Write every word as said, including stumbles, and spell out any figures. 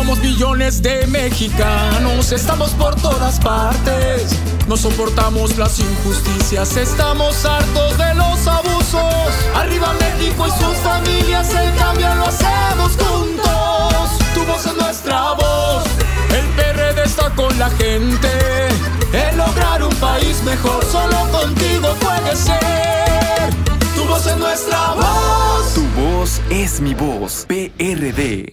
Somos millones de mexicanos, estamos por todas partes. No soportamos las injusticias, estamos hartos de los abusos. Arriba México y sus familias, el cambio lo hacemos juntos. Tu voz es nuestra voz, el P R D está con la gente. En lograr un país mejor, solo contigo puede ser. Tu voz es nuestra voz. Tu voz es mi voz, P R D.